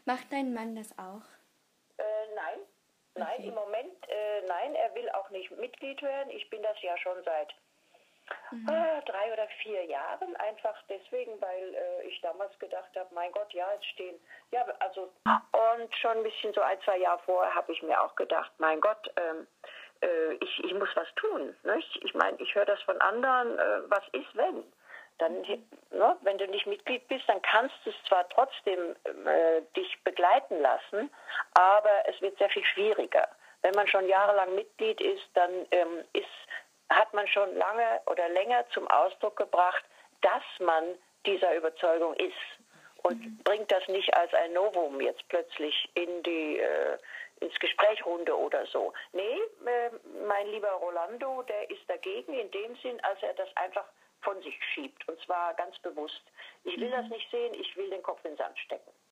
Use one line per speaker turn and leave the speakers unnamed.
Macht dein Mann das auch?
Nein. Nein,
Okay.
im Moment, nein, er will auch nicht Mitglied werden. Ich bin das ja schon seit 3 oder 4 Jahren, einfach deswegen, weil ich damals gedacht habe, mein Gott, ja, es stehen, ja, also, und schon ein bisschen so 1, 2 Jahre vorher habe ich mir auch gedacht, mein Gott, ich muss was tun. Nicht? Ich meine, ich höre das von anderen, was ist, wenn? Dann, ne, wenn du nicht Mitglied bist, dann kannst du es zwar trotzdem dich begleiten lassen, aber es wird sehr viel schwieriger. Wenn man schon jahrelang Mitglied ist, dann hat man schon lange oder länger zum Ausdruck gebracht, dass man dieser Überzeugung ist und bringt das nicht als ein Novum jetzt plötzlich ins Gesprächrunde oder so. Nee, mein lieber Rolando, der ist dagegen in dem Sinn, als er das einfach von sich schiebt und zwar ganz bewusst. Ich will das nicht sehen, ich will den Kopf in den Sand stecken.